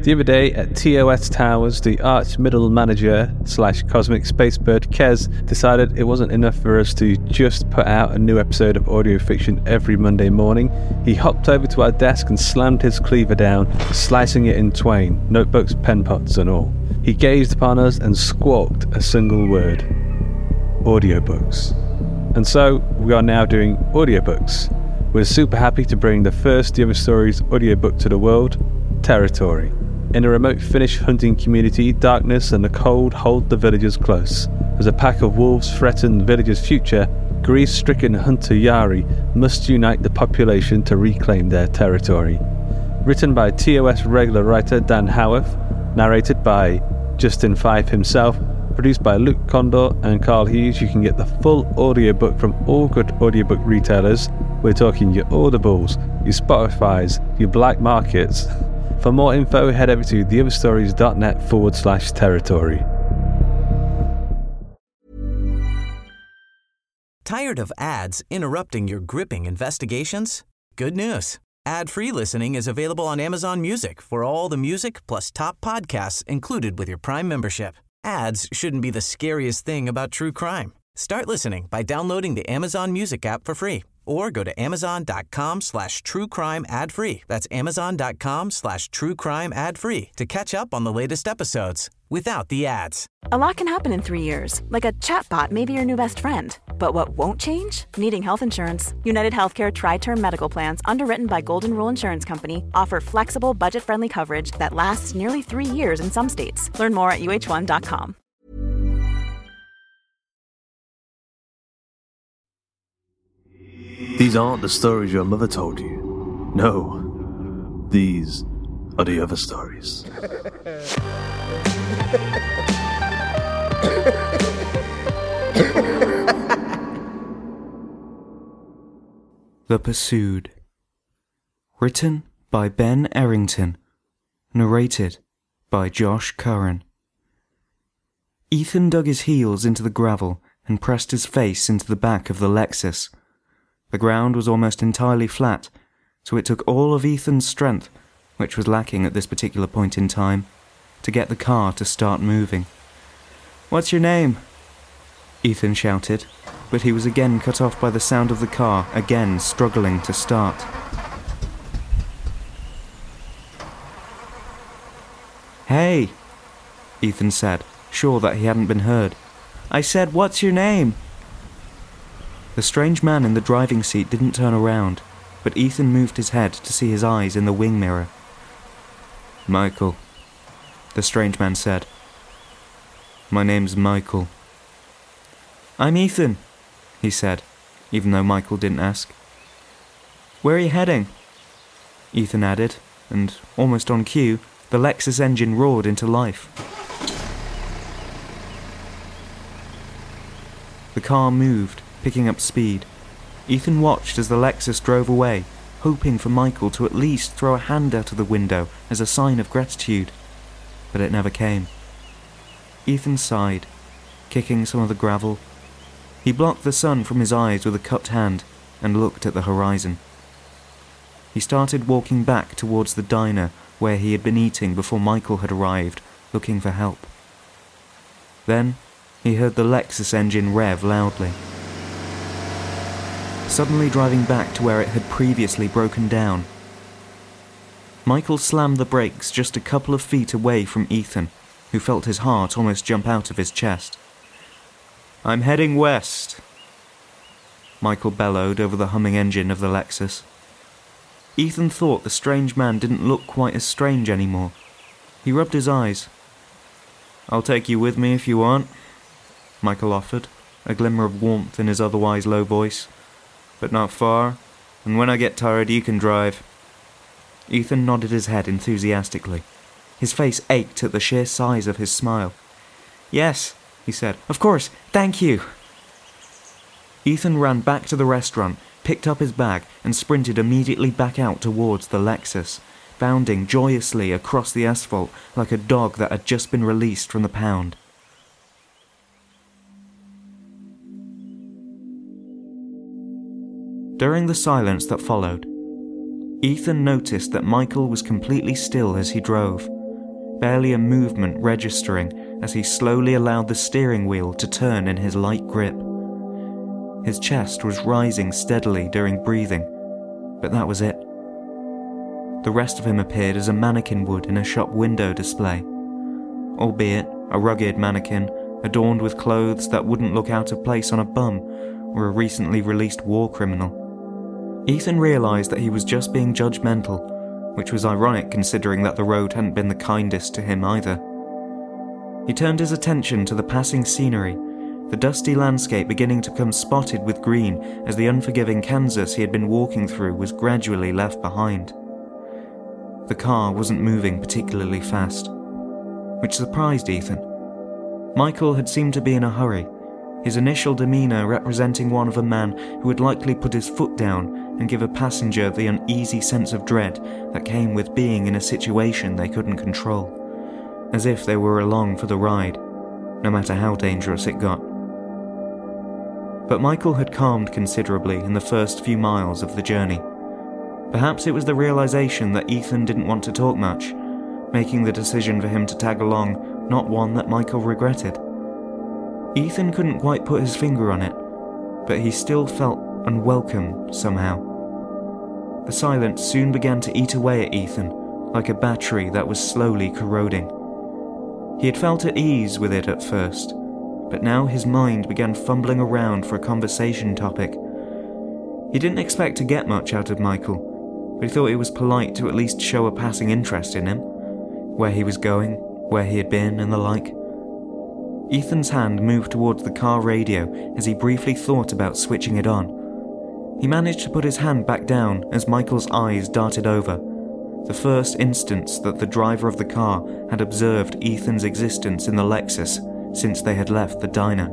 The other day at TOS Towers, the arch middle manager / cosmic spacebird Kez decided it wasn't enough for us to just put out a new episode of audio fiction every Monday morning. He hopped over to our desk and slammed his cleaver down, slicing it in twain, notebooks, pen pots and all. He gazed upon us and squawked a single word: audiobooks. And so we are now doing audiobooks. We're super happy to bring the first The Other Stories audiobook to the world, Territory. In a remote Finnish hunting community, darkness and the cold hold the villagers close. As a pack of wolves threaten the villagers' future, grief-stricken hunter Jari must unite the population to reclaim their territory. Written by TOS regular writer Dan Howarth, narrated by Justin Fife himself, produced by Luke Condor and Carl Hughes. You can get the full audiobook from all good audiobook retailers. We're talking your Audibles, your Spotifys, your black markets. For more info, head over to theotherstories.net/territory. Tired of ads interrupting your gripping investigations? Good news. Ad-free listening is available on Amazon Music for all the music plus top podcasts included with your Prime membership. Ads shouldn't be the scariest thing about true crime. Start listening by downloading the Amazon Music app for free or go to amazon.com/truecrime ad-free. That's amazon.com/truecrime ad-free to catch up on the latest episodes without the ads. A lot can happen in 3 years, like a chatbot may be your new best friend. But what won't change? Needing health insurance. United Healthcare Tri-Term Medical Plans, underwritten by Golden Rule Insurance Company, offer flexible, budget-friendly coverage that lasts nearly 3 years in some states. Learn more at uh1.com. These aren't the stories your mother told you. No, these are the other stories. The Pursued. Written by Ben Errington. Narrated by Josh Curran. Ethan dug his heels into the gravel and pressed his face into the back of the Lexus. The ground was almost entirely flat, so it took all of Ethan's strength, which was lacking at this particular point in time, to get the car to start moving. "What's your name?" Ethan shouted, but he was again cut off by the sound of the car again struggling to start. "Hey," Ethan said, sure that he hadn't been heard. "I said, what's your name?" The strange man in the driving seat didn't turn around, but Ethan moved his head to see his eyes in the wing mirror. "Michael," the strange man said. "My name's Michael." "I'm Ethan," he said, even though Michael didn't ask. "Where are you heading?" Ethan added, and, almost on cue, the Lexus engine roared into life. The car moved, picking up speed. Ethan watched as the Lexus drove away, hoping for Michael to at least throw a hand out of the window as a sign of gratitude, but it never came. Ethan sighed, kicking some of the gravel. He blocked the sun from his eyes with a cupped hand and looked at the horizon. He started walking back towards the diner where he had been eating before Michael had arrived, looking for help. Then he heard the Lexus engine rev loudly. Suddenly driving back to where it had previously broken down. Michael slammed the brakes just a couple of feet away from Ethan, who felt his heart almost jump out of his chest. "I'm heading west," Michael bellowed over the humming engine of the Lexus. Ethan thought the strange man didn't look quite as strange anymore. He rubbed his eyes. "I'll take you with me if you want," Michael offered, a glimmer of warmth in his otherwise low voice. "But not far, and when I get tired you can drive." Ethan nodded his head enthusiastically. His face ached at the sheer size of his smile. "Yes," he said, "of course, thank you." Ethan ran back to the restaurant, picked up his bag, and sprinted immediately back out towards the Lexus, bounding joyously across the asphalt like a dog that had just been released from the pound. During the silence that followed, Ethan noticed that Michael was completely still as he drove, barely a movement registering as he slowly allowed the steering wheel to turn in his light grip. His chest was rising steadily during breathing, but that was it. The rest of him appeared as a mannequin would in a shop window display, albeit a rugged mannequin adorned with clothes that wouldn't look out of place on a bum or a recently released war criminal. Ethan realised that he was just being judgmental, which was ironic considering that the road hadn't been the kindest to him either. He turned his attention to the passing scenery, the dusty landscape beginning to become spotted with green as the unforgiving Kansas he had been walking through was gradually left behind. The car wasn't moving particularly fast, which surprised Ethan. Michael had seemed to be in a hurry, his initial demeanour representing one of a man who would likely put his foot down and give a passenger the uneasy sense of dread that came with being in a situation they couldn't control, as if they were along for the ride, no matter how dangerous it got. But Michael had calmed considerably in the first few miles of the journey. Perhaps it was the realization that Ethan didn't want to talk much, making the decision for him to tag along not one that Michael regretted. Ethan couldn't quite put his finger on it, but he still felt unwelcome somehow. The silence soon began to eat away at Ethan, like a battery that was slowly corroding. He had felt at ease with it at first, but now his mind began fumbling around for a conversation topic. He didn't expect to get much out of Michael, but he thought it was polite to at least show a passing interest in him, where he was going, where he had been, and the like. Ethan's hand moved towards the car radio as he briefly thought about switching it on. He managed to put his hand back down as Michael's eyes darted over, the first instance that the driver of the car had observed Ethan's existence in the Lexus since they had left the diner.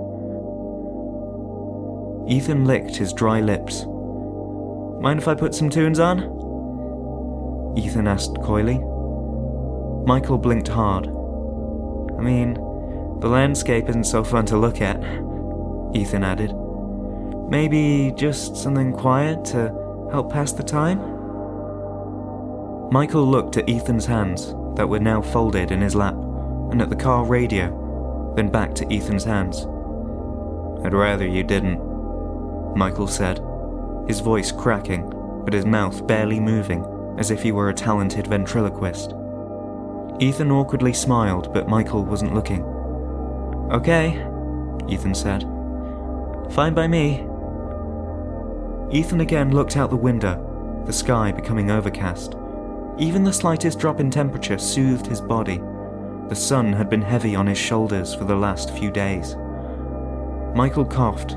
Ethan licked his dry lips. "Mind if I put some tunes on?" Ethan asked coyly. Michael blinked hard. "I mean, the landscape isn't so fun to look at," Ethan added. "Maybe just something quiet to help pass the time?" Michael looked at Ethan's hands that were now folded in his lap, and at the car radio, then back to Ethan's hands. "I'd rather you didn't," Michael said, his voice cracking, but his mouth barely moving, as if he were a talented ventriloquist. Ethan awkwardly smiled, but Michael wasn't looking. "Okay," Ethan said. "Fine by me." Ethan again looked out the window, the sky becoming overcast. Even the slightest drop in temperature soothed his body. The sun had been heavy on his shoulders for the last few days. Michael coughed.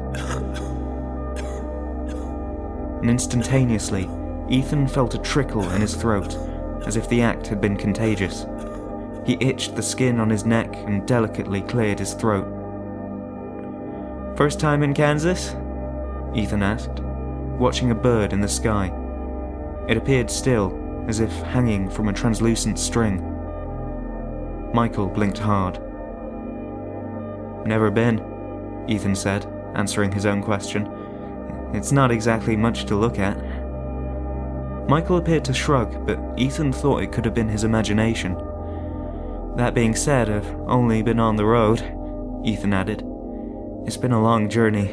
And instantaneously, Ethan felt a trickle in his throat, as if the act had been contagious. He itched the skin on his neck and delicately cleared his throat. "First time in Kansas?" Ethan asked, watching a bird in the sky. It appeared still, as if hanging from a translucent string. Michael blinked hard. "Never been," Ethan said, answering his own question. "It's not exactly much to look at." Michael appeared to shrug, but Ethan thought it could have been his imagination. "That being said, I've only been on the road," Ethan added. "It's been a long journey."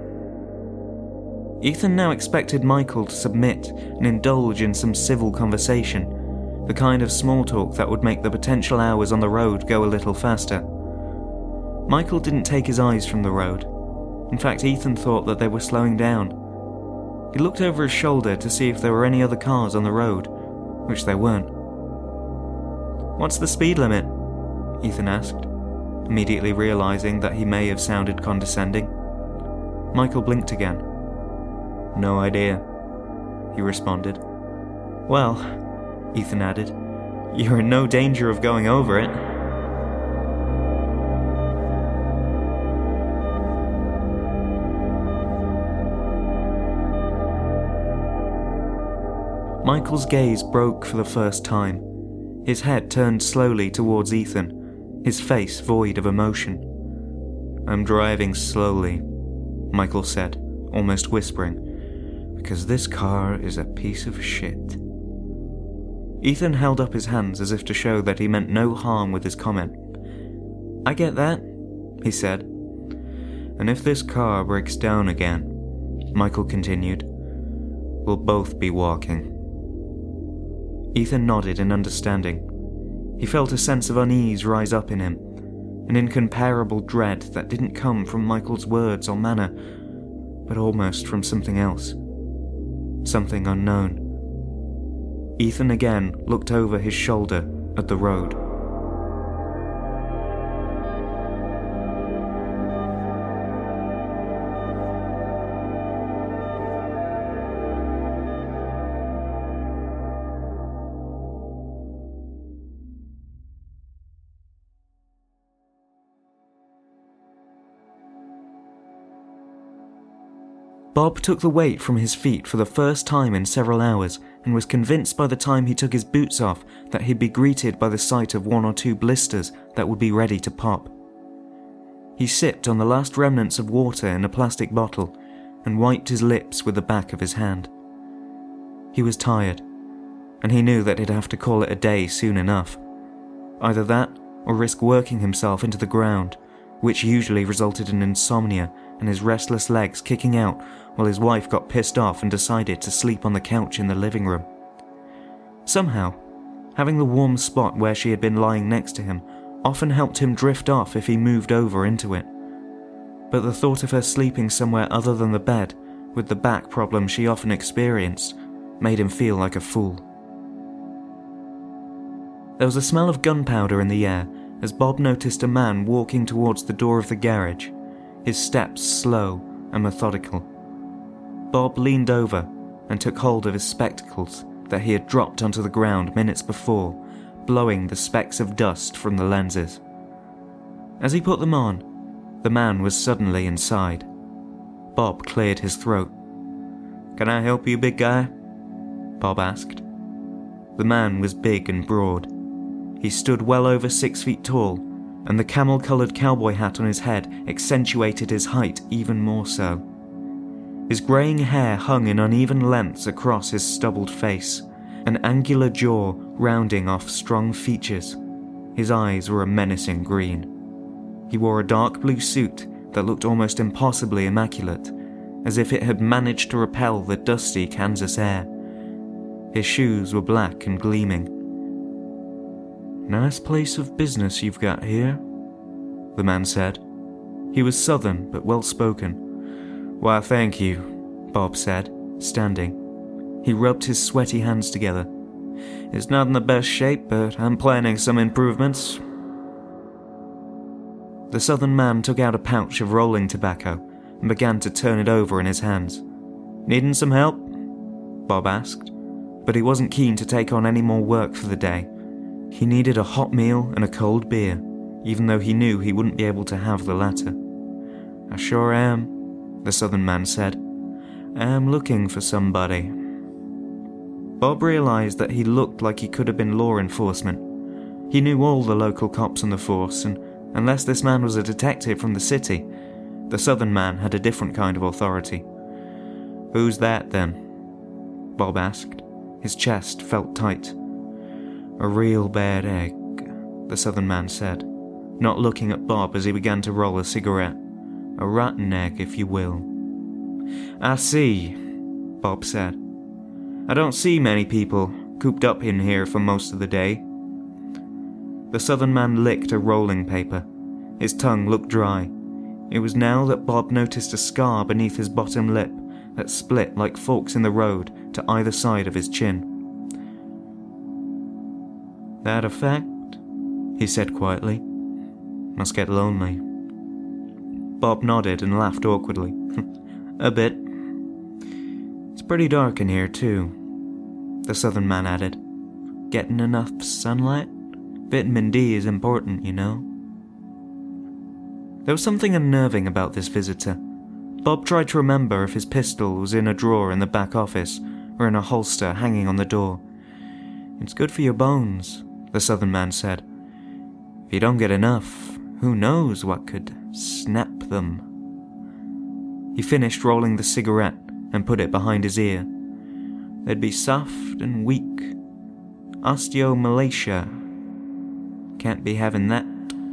Ethan now expected Michael to submit and indulge in some civil conversation, the kind of small talk that would make the potential hours on the road go a little faster. Michael didn't take his eyes from the road. In fact, Ethan thought that they were slowing down. He looked over his shoulder to see if there were any other cars on the road, which there weren't. "What's the speed limit?" Ethan asked, immediately realizing that he may have sounded condescending. Michael blinked again. "No idea," he responded. "Well," Ethan added, "you're in no danger of going over it." Michael's gaze broke for the first time. His head turned slowly towards Ethan, his face void of emotion. "I'm driving slowly," Michael said, almost whispering, "because this car is a piece of shit." Ethan held up his hands as if to show that he meant no harm with his comment. "I get that," he said. "And if this car breaks down again," Michael continued, "we'll both be walking." Ethan nodded in understanding. He felt a sense of unease rise up in him, an incomparable dread that didn't come from Michael's words or manner, but almost from something else. Something unknown. Ethan again looked over his shoulder at the road. Bob took the weight from his feet for the first time in several hours and was convinced by the time he took his boots off that he'd be greeted by the sight of 1 or 2 blisters that would be ready to pop. He sipped on the last remnants of water in a plastic bottle and wiped his lips with the back of his hand. He was tired, and he knew that he'd have to call it a day soon enough. Either that or risk working himself into the ground, which usually resulted in insomnia and his restless legs kicking out while his wife got pissed off and decided to sleep on the couch in the living room. Somehow, having the warm spot where she had been lying next to him often helped him drift off if he moved over into it. But the thought of her sleeping somewhere other than the bed, with the back problem she often experienced, made him feel like a fool. There was a smell of gunpowder in the air as Bob noticed a man walking towards the door of the garage, his steps slow and methodical. Bob leaned over and took hold of his spectacles that he had dropped onto the ground minutes before, blowing the specks of dust from the lenses. As he put them on, the man was suddenly inside. Bob cleared his throat. "Can I help you, big guy?" Bob asked. The man was big and broad. He stood well over 6 feet tall, and the camel-coloured cowboy hat on his head accentuated his height even more so. His greying hair hung in uneven lengths across his stubbled face, an angular jaw rounding off strong features. His eyes were a menacing green. He wore a dark blue suit that looked almost impossibly immaculate, as if it had managed to repel the dusty Kansas air. His shoes were black and gleaming. "Nice place of business you've got here," the man said. He was southern but well-spoken. "Why, thank you," Bob said, standing. He rubbed his sweaty hands together. "It's not in the best shape, but I'm planning some improvements." The southern man took out a pouch of rolling tobacco and began to turn it over in his hands. "Needing some help?" Bob asked, but he wasn't keen to take on any more work for the day. He needed a hot meal and a cold beer, even though he knew he wouldn't be able to have the latter. "I sure am," the southern man said. "I'm looking for somebody." Bob realized that he looked like he could have been law enforcement. He knew all the local cops on the force, and unless this man was a detective from the city, the southern man had a different kind of authority. "Who's that, then?" Bob asked. His chest felt tight. "A real bad egg," the southern man said, not looking at Bob as he began to roll a cigarette. "A rotten egg, if you will." "I see," Bob said. "I don't see many people cooped up in here for most of the day." The southern man licked a rolling paper. His tongue looked dry. It was now that Bob noticed a scar beneath his bottom lip that split like forks in the road to either side of his chin. "That a fact?" he said quietly. "Must get lonely." Bob nodded and laughed awkwardly. "A bit." "It's pretty dark in here, too," the southern man added. "Getting enough sunlight? Vitamin D is important, you know." There was something unnerving about this visitor. Bob tried to remember if his pistol was in a drawer in the back office or in a holster hanging on the door. "It's good for your bones," the southern man said. "If you don't get enough, who knows what could snap them." He finished rolling the cigarette and put it behind his ear. "They'd be soft and weak. Osteomalacia. Can't be having that.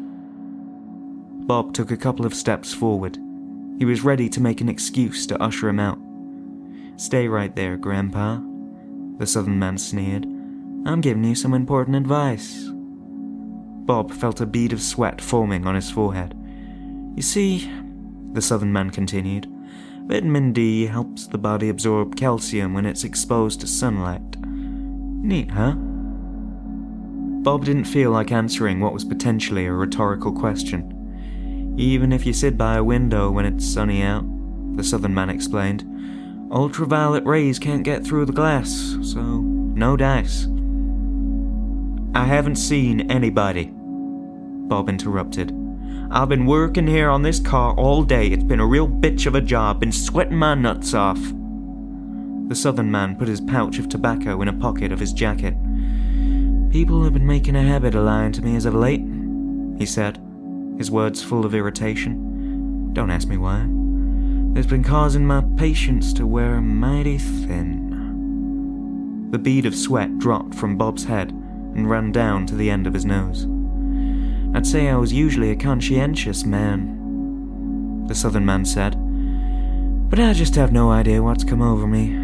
Bob took a couple of steps forward. He was ready to make an excuse to usher him out. Stay right there, Grandpa, the Southern man sneered. I'm giving you some important advice. Bob felt a bead of sweat forming on his forehead. You see, the Southern man continued, vitamin D helps the body absorb calcium when it's exposed to sunlight. Neat, huh? Bob didn't feel like answering what was potentially a rhetorical question. Even if you sit by a window when it's sunny out, the Southern man explained, ultraviolet rays can't get through the glass, so no dice. I haven't seen anybody, Bob interrupted. I've been working here on this car all day. It's been a real bitch of a job. Been sweating my nuts off. The Southern man put his pouch of tobacco in a pocket of his jacket. People have been making a habit of lying to me as of late, he said, his words full of irritation. Don't ask me why. It's been causing my patience to wear mighty thin. The bead of sweat dropped from Bob's head and ran down to the end of his nose. I'd say I was usually a conscientious man, the Southern man said, but I just have no idea what's come over me.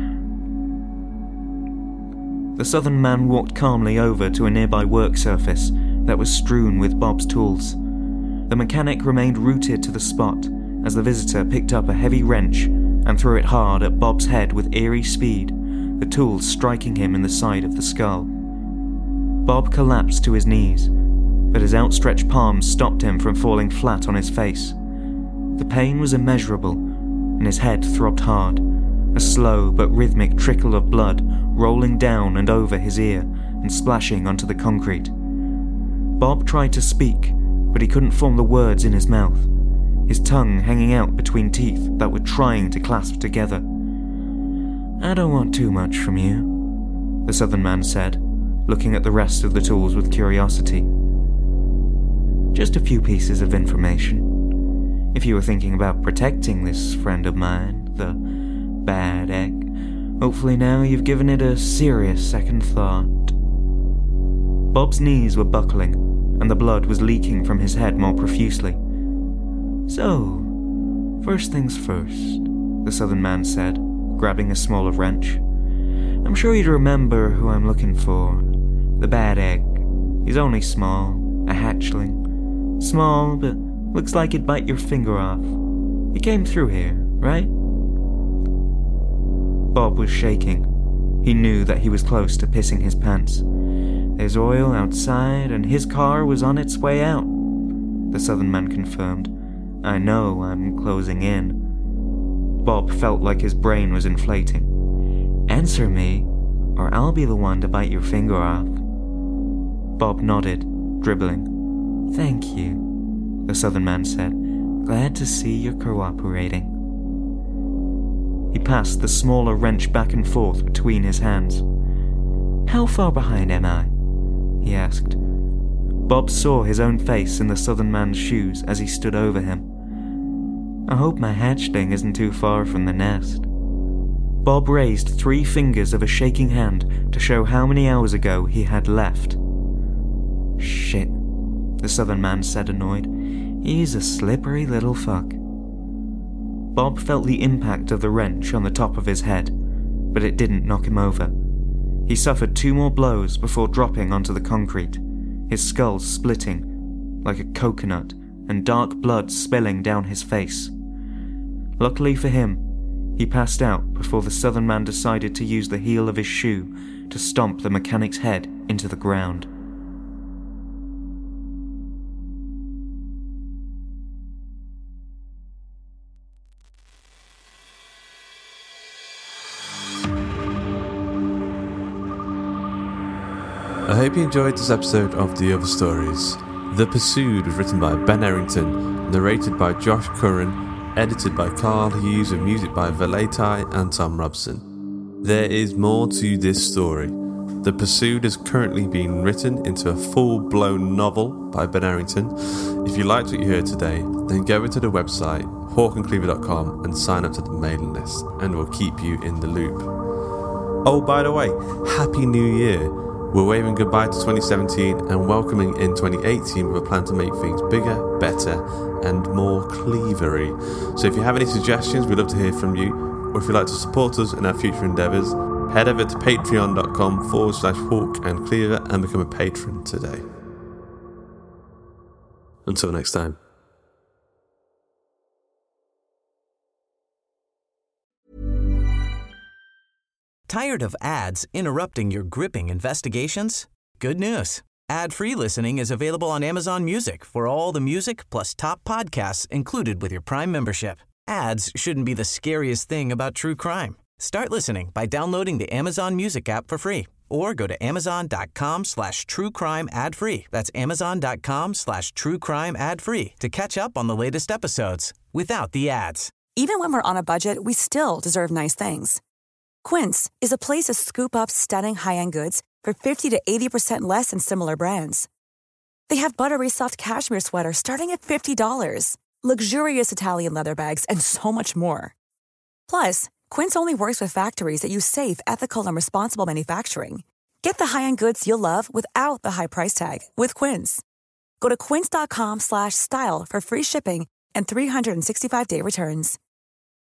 The Southern man walked calmly over to a nearby work surface that was strewn with Bob's tools. The mechanic remained rooted to the spot as the visitor picked up a heavy wrench and threw it hard at Bob's head with eerie speed, the tools striking him in the side of the skull. Bob collapsed to his knees, but his outstretched palms stopped him from falling flat on his face. The pain was immeasurable, and his head throbbed hard, a slow but rhythmic trickle of blood rolling down and over his ear and splashing onto the concrete. Bob tried to speak, but he couldn't form the words in his mouth, his tongue hanging out between teeth that were trying to clasp together. I don't want too much from you, the Southern man said, looking at the rest of the tools with curiosity. Just a few pieces of information. If you were thinking about protecting this friend of mine, the bad egg, hopefully now you've given it a serious second thought. Bob's knees were buckling, and the blood was leaking from his head more profusely. So, first things first, the Southern man said, grabbing a smaller wrench. I'm sure you'd remember who I'm looking for. The bad egg. He's only small, a hatchling. Small, but looks like he'd bite your finger off. He came through here, right? Bob was shaking. He knew that he was close to pissing his pants. There's oil outside, and his car was on its way out, the Southern man confirmed. I know I'm closing in. Bob felt like his brain was inflating. Answer me, or I'll be the one to bite your finger off. Bob nodded, dribbling. Thank you, the Southern man said. Glad to see you're cooperating. He passed the smaller wrench back and forth between his hands. How far behind am I? He asked. Bob saw his own face in the Southern man's shoes as he stood over him. I hope my hatchling isn't too far from the nest. Bob raised 3 fingers of a shaking hand to show how many hours ago he had left. Shit, the Southern man said, annoyed. He's a slippery little fuck. Bob felt the impact of the wrench on the top of his head, but it didn't knock him over. He suffered 2 more blows before dropping onto the concrete, his skull splitting like a coconut and dark blood spilling down his face. Luckily for him, he passed out before the Southern man decided to use the heel of his shoe to stomp the mechanic's head into the ground. I hope you enjoyed this episode of The Other Stories. The Pursued was written by Ben Errington, narrated by Josh Curran, edited by Carl Hughes with music by Velatai and Tom Robson. There is more to this story. The Pursued is currently being written into a full-blown novel by Ben Errington. If you liked what you heard today, then go into the website hawkandcleaver.com and sign up to the mailing list, and we'll keep you in the loop. Oh, by the way, Happy New Year! We're waving goodbye to 2017 and welcoming in 2018 with a plan to make things bigger, better, and more cleavery. So if you have any suggestions, we'd love to hear from you. Or if you'd like to support us in our future endeavours, head over to patreon.com/Hawk and Cleaver and become a patron today. Until next time. Tired of ads interrupting your gripping investigations? Good news. Ad-free listening is available on Amazon Music for all the music plus top podcasts included with your Prime membership. Ads shouldn't be the scariest thing about true crime. Start listening by downloading the Amazon Music app for free or go to amazon.com/truecrime ad-free. That's amazon.com/truecrime ad-free to catch up on the latest episodes without the ads. Even when we're on a budget, we still deserve nice things. Quince is a place to scoop up stunning high-end goods for 50 to 80% less than similar brands. They have buttery soft cashmere sweaters starting at $50, luxurious Italian leather bags, and so much more. Plus, Quince only works with factories that use safe, ethical, and responsible manufacturing. Get the high-end goods you'll love without the high price tag with Quince. Go to quince.com/style for free shipping and 365-day returns.